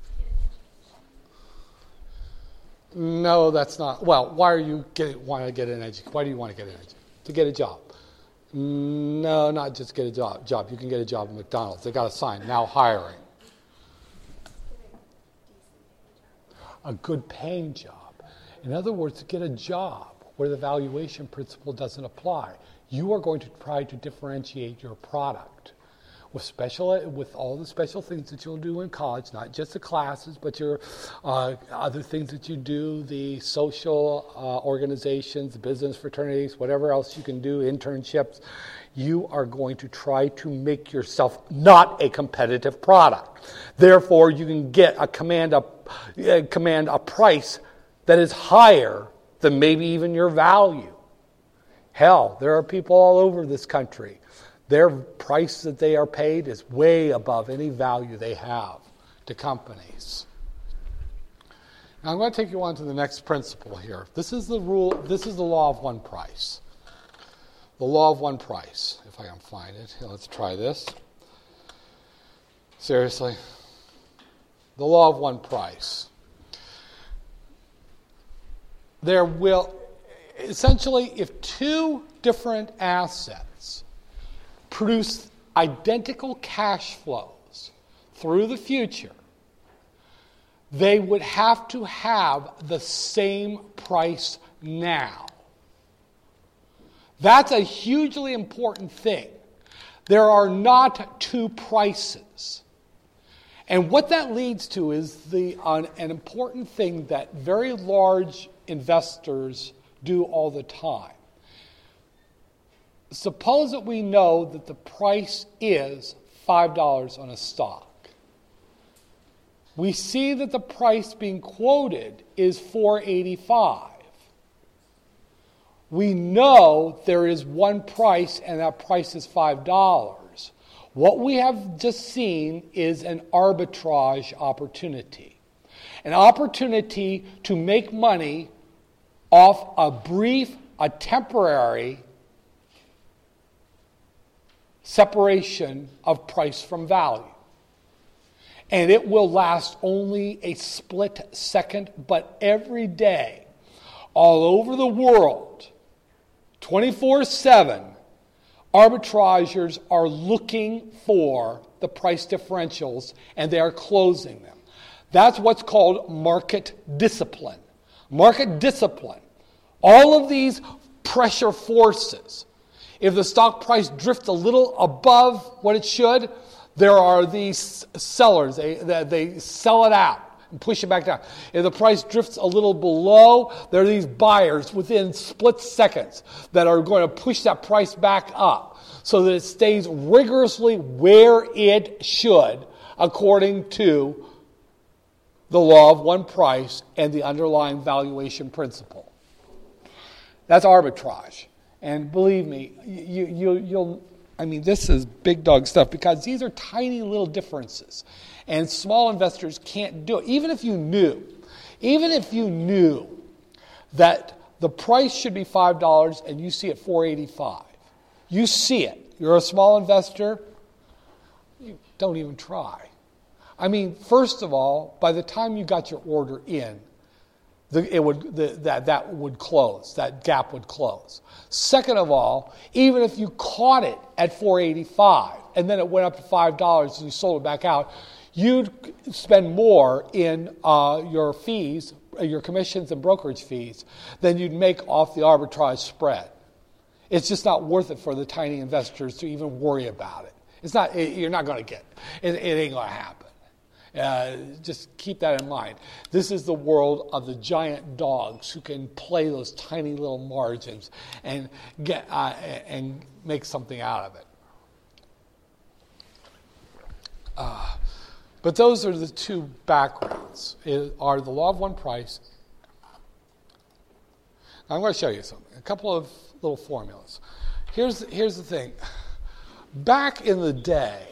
No, that's not. Well, why do you want to get an education? Why do you want to get an education? To get a job. No, not just get a job. You can get a job at McDonald's. They got a sign, now hiring. A good paying job. In other words, to get a job where the valuation principle doesn't apply, you are going to try to differentiate your product with all the special things that you'll do in college, not just the classes, but your other things that you do, the social organizations, the business fraternities, whatever else you can do, internships. You are going to try to make yourself not a competitive product. Therefore, you can command a price that is higher than maybe even your value. Hell, there are people all over this country. Their price that they are paid is way above any value they have to companies. Now I'm going to take you on to the next principle here. This is the rule. This is the law of one price. The law of one price. If I can find it. Here, let's try this. Seriously. The law of one price. There will, essentially, if two different assets produce identical cash flows through the future, they would have to have the same price now. That's a hugely important thing. There are not two prices. And what that leads to is an important thing that very large investors do all the time. Suppose that we know that the price is $5 on a stock. We see that the price being quoted is $4.85. We know there is one price, and that price is $5. What we have just seen is an arbitrage opportunity. An opportunity to make money off a temporary separation of price from value. And it will last only a split second, but every day, all over the world, 24/7, arbitrageurs are looking for the price differentials and they are closing them. That's what's called market discipline. Market discipline. All of these pressure forces. If the stock price drifts a little above what it should, there are these sellers. They sell it out and push it back down. If the price drifts a little below, there are these buyers within split seconds that are going to push that price back up so that it stays rigorously where it should according to the law of one price and the underlying valuation principle. That's arbitrage. And believe me, this is big dog stuff because these are tiny little differences. And small investors can't do it. Even if you knew that the price should be $5 and you see it $4.85, you see it. You're a small investor, you don't even try. First of all, by the time you got your order in, that would close. That gap would close. Second of all, even if you caught it at $4.85 and then it went up to $5 and you sold it back out, you'd spend more in your fees, your commissions and brokerage fees, than you'd make off the arbitrage spread. It's just not worth it for the tiny investors to even worry about it. It's not. You're not going to get it. It ain't going to happen. Just keep that in mind. This is the world of the giant dogs who can play those tiny little margins and get and make something out of it. But those are the two backgrounds. Are the law of one price. Now I'm going to show you something. A couple of little formulas. Here's the thing. Back in the day,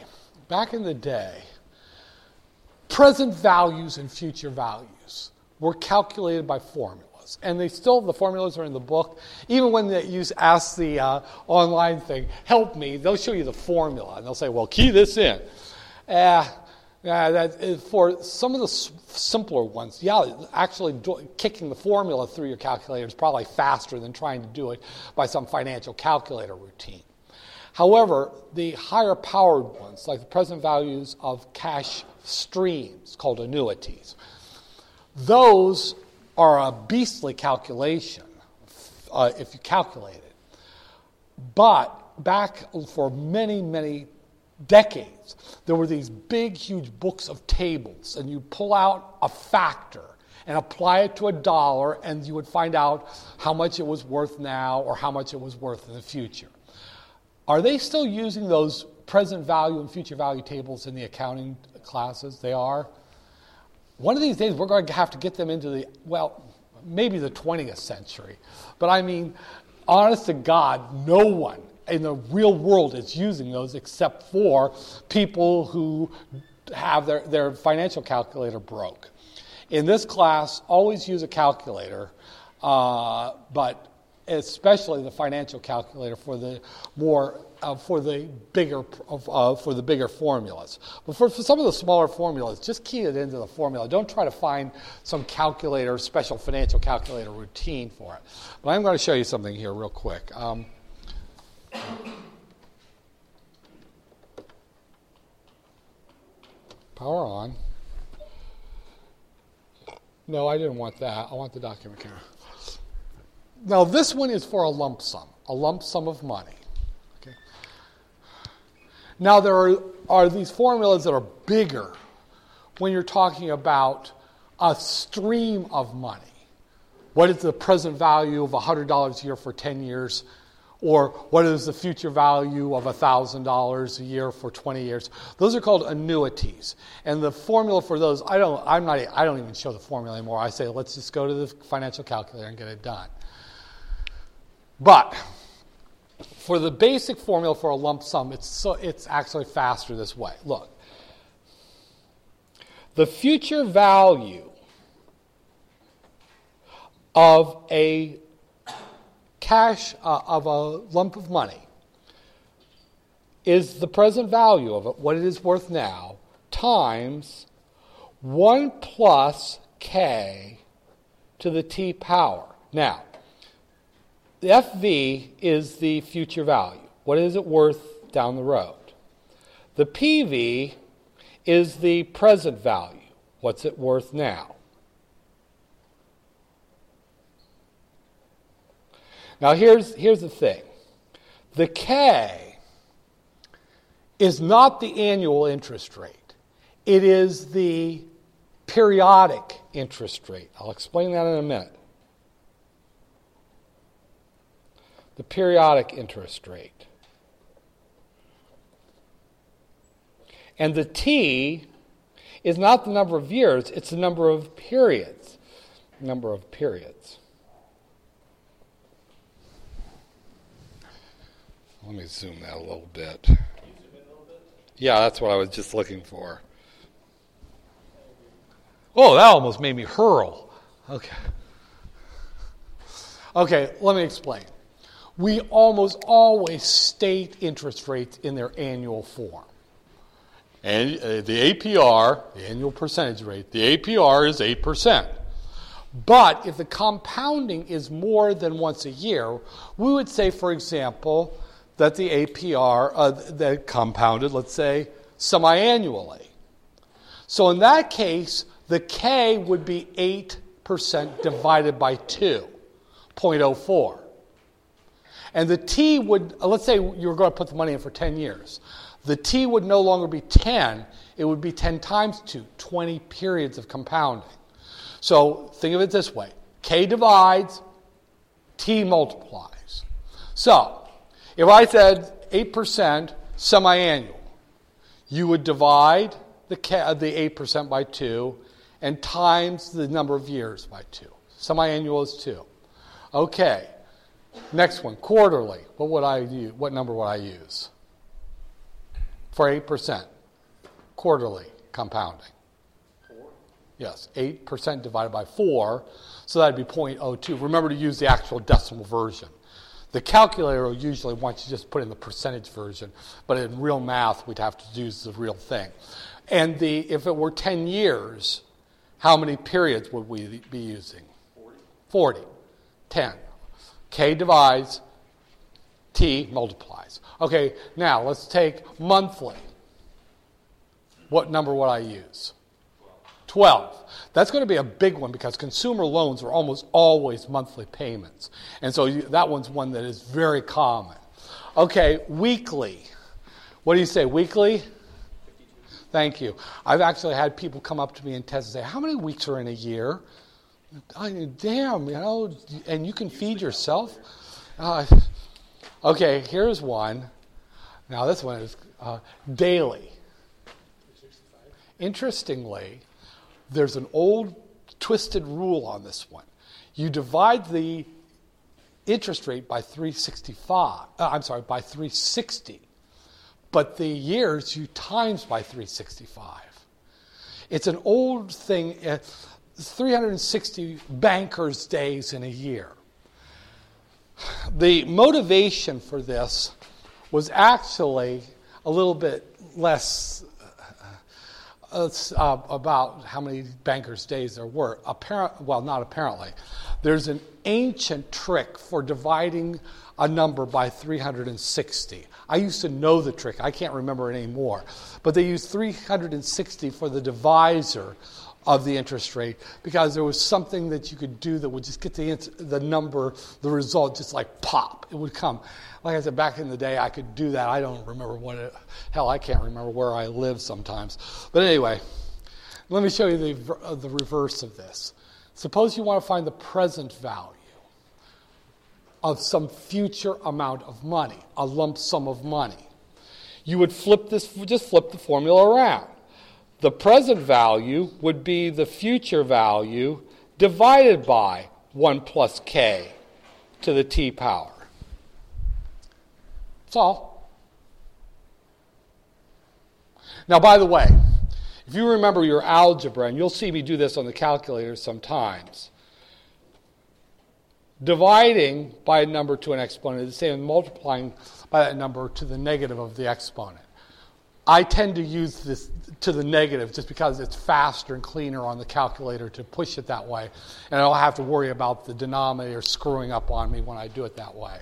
present values and future values were calculated by formulas. And the formulas are in the book. Even when you ask the online thing, help me, they'll show you the formula. And they'll say, well, key this in. For some of the simpler ones, actually kicking the formula through your calculator is probably faster than trying to do it by some financial calculator routine. However, the higher powered ones, like the present values of cash streams called annuities, those are a beastly calculation if you calculate it. But back for many, many decades, there were these big, huge books of tables, and you pull out a factor and apply it to $1, and you would find out how much it was worth now or how much it was worth in the future. Are they still using those present value and future value tables in the accounting classes? They are. One of these days, we're going to have to get them into maybe the 20th century. But honest to God, no one in the real world is using those except for people who have their financial calculator broke. In this class, always use a calculator, but especially the financial calculator for the bigger formulas. But for some of the smaller formulas, just key it into the formula. Don't try to find some special financial calculator routine for it. But I'm going to show you something here real quick. Power on. No, I didn't want that. I want the document camera. Now, this one is for a lump sum of money. Okay. Now, there are these formulas that are bigger when you're talking about a stream of money. What is the present value of $100 a year for 10 years? Or what is the future value of $1,000 a year for 20 years? Those are called annuities. And the formula for those, I don't even show the formula anymore. I say, let's just go to the financial calculator and get it done. But for the basic formula for a lump sum, it's actually faster this way. Look, the future value of a lump of money is the present value of it, what it is worth now, times 1 plus k to the t power. Now, the FV is the future value. What is it worth down the road? The PV is the present value. What's it worth now? Now, here's the thing. The K is not the annual interest rate. It is the periodic interest rate. I'll explain that in a minute. The periodic interest rate. And the T is not the number of years, it's the number of periods. Let me zoom that a little bit. Yeah, that's what I was just looking for. Oh, that almost made me hurl. Okay. Okay, let me explain. We almost always state interest rates in their annual form. And the APR, the annual percentage rate, the APR is 8%. But if the compounding is more than once a year, we would say, for example, that the APR, that compounded, let's say, semi-annually. So in that case, the K would be 8% divided by 2, 0.04. And the T would, let's say you were going to put the money in for 10 years. The T would no longer be 10, it would be 10 times 2, 20 periods of compounding. So think of it this way. K divides, T multiplies. So if I said 8% semi-annual, you would divide the 8% by 2 and times the number of years by 2. Semi-annual is 2. Okay. Next one, quarterly. What number would I use? For 8%. Quarterly compounding. 4. Yes, 8% divided by 4, so that would be 0.02. Remember to use the actual decimal version. The calculator will usually want you to just put in the percentage version, but in real math, we'd have to use the real thing. And if it were 10 years, how many periods would we be using? 40. 10. K divides, T multiplies. Okay, now let's take monthly. What number would I use? 12. That's going to be a big one because consumer loans are almost always monthly payments. And so that one's one that is very common. Okay, weekly. What do you say, weekly? 52. Thank you. I've actually had people come up to me and test and say, how many weeks are in a year? Damn, and you can feed yourself? Okay, here's one. Now this one is daily. Interestingly, there's an old twisted rule on this one. You divide the interest rate by 360, but the years you times by 365. It's an old thing. 360 bankers' days in a year. The motivation for this was actually a little bit less about how many bankers' days there were. Not apparently. There's an ancient trick for dividing a number by 360. I used to know the trick. I can't remember it anymore. But they used 360 for the divisor of the interest rate because there was something that you could do that would just get the number, the result, just like pop. It would come. Like I said, back in the day, I could do that. I don't remember I can't remember where I live sometimes. But anyway, let me show you the reverse of this. Suppose you want to find the present value of some future amount of money, a lump sum of money. You would flip the formula around. The present value would be the future value divided by 1 plus k to the t power. That's all. Now, by the way, if you remember your algebra, and you'll see me do this on the calculator sometimes, dividing by a number to an exponent is the same as multiplying by that number to the negative of the exponent. I tend to use this to the negative just because it's faster and cleaner on the calculator to push it that way. And I don't have to worry about the denominator screwing up on me when I do it that way.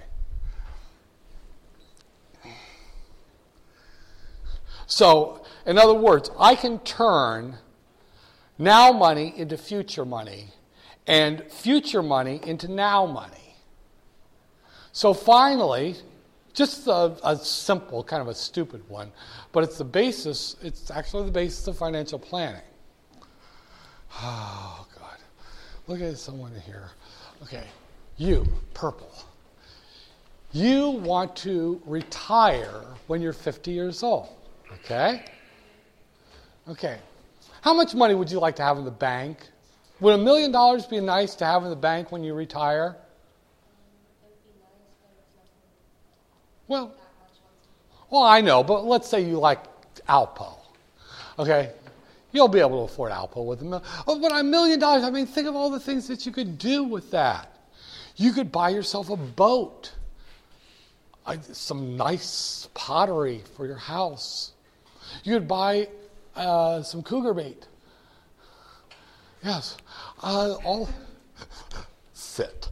So, in other words, I can turn now money into future money and future money into now money. So finally, just a simple, kind of a stupid one, but it's actually the basis of financial planning. Oh, God. Look at someone here. Okay, you, purple. You want to retire when you're 50 years old, okay? Okay. How much money would you like to have in the bank? Would $1 million be nice to have in the bank when you retire? It would be nice, but it's not Well, Well, I know, but let's say you like Alpo. Okay? You'll be able to afford Alpo with $1 million. Oh, but $1 million, I mean, think of all the things that you could do with that. You could buy yourself a boat, some nice pottery for your house. You could buy some cougar bait. Yes. All sit.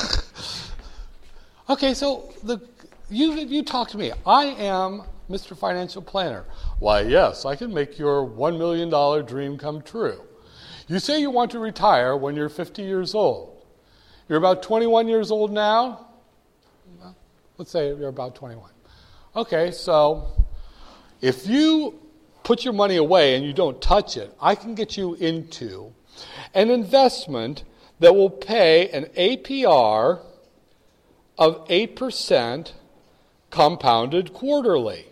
Okay, so you talk to me. I am Mr. Financial Planner. Why, yes, I can make your $1 million dream come true. You say you want to retire when you're 50 years old. You're about 21 years old now? Let's say you're about 21. Okay, so if you put your money away and you don't touch it, I can get you into an investment that will pay an APR of 8% compounded quarterly.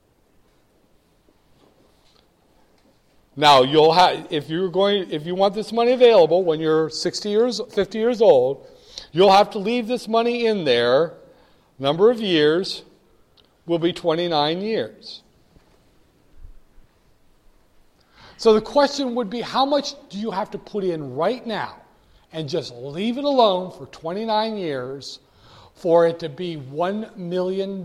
Now, you'll have, if you want this money available when you're 50 years old, you'll have to leave this money in there. Number of years will be 29 years. So the question would be, how much do you have to put in right now and just leave it alone for 29 years for it to be $1 million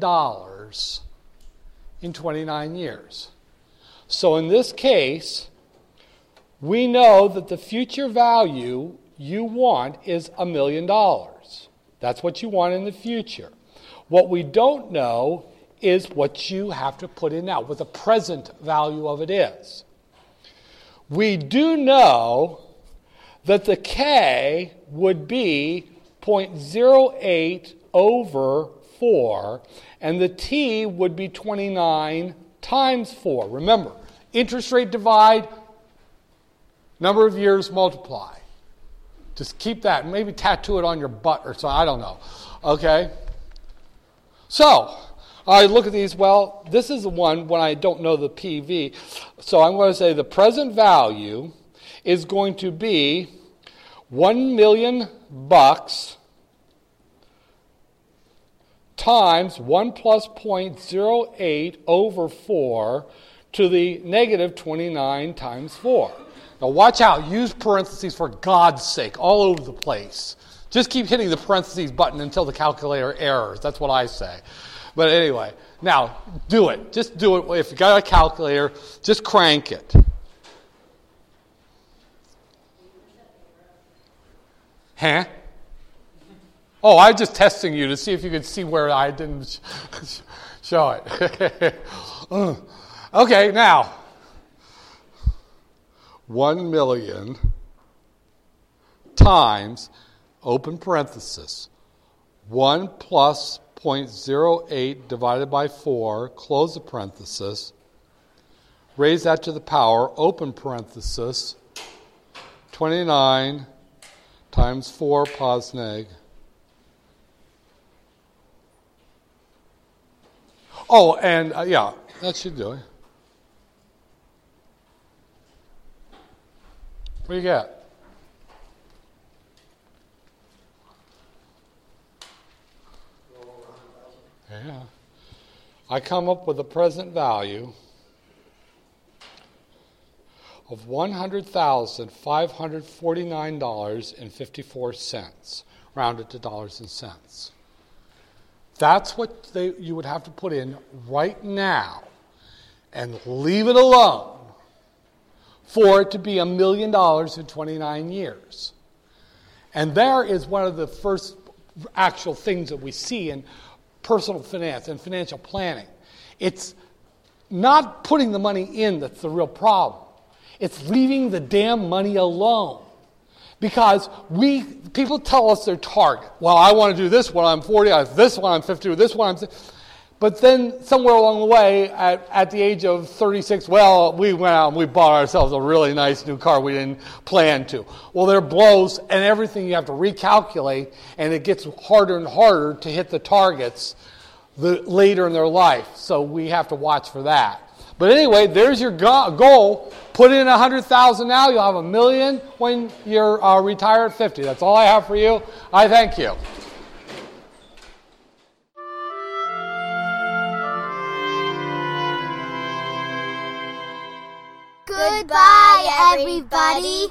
in 29 years? So in this case, we know that the future value you want is $1 million. That's what you want in the future. What we don't know is what you have to put in now, what the present value of it is. We do know that the K would be 0.08 over 4, and the T would be 29 times 4. Remember, interest rate divide, number of years multiply. Just keep that. Maybe tattoo it on your butt or something. I don't know. Okay? So, I look at these. Well, this is the one when I don't know the PV. So I'm going to say the present value is going to be $1 million times 1 plus 0.08 over 4 to the negative 29 times 4. Now watch out. Use parentheses for God's sake all over the place. Just keep hitting the parentheses button until the calculator errors. That's what I say. But anyway, now do it. Just do it. If you got a calculator, just crank it. Huh? Oh, I'm just testing you to see if you could see where I didn't show it. Okay, now 1 million times, open parenthesis, 1 plus 0.08 divided by 4, close the parenthesis, raise that to the power, open parenthesis, 29 times 4 pos neg. Oh, and yeah, that should do it. What do you get? Yeah. I come up with a present value of $100,549.54, rounded to dollars and cents. That's what you would have to put in right now and leave it alone for it to be $1 million in 29 years. And there is one of the first actual things that we see in personal finance and financial planning. It's not putting the money in that's the real problem. It's leaving the damn money alone. Because people tell us their target. Well, I want to do this when I'm 40, this when I'm 50, this when I'm 60. But then somewhere along the way, at the age of 36, well, we went out and we bought ourselves a really nice new car we didn't plan to. Well, there are blows and everything you have to recalculate, and it gets harder and harder to hit the targets later in their life. So we have to watch for that. But anyway, there's your goal. Put in $100,000 now. You'll have $1 million when you're retired at 50. That's all I have for you. I thank you. Goodbye, everybody.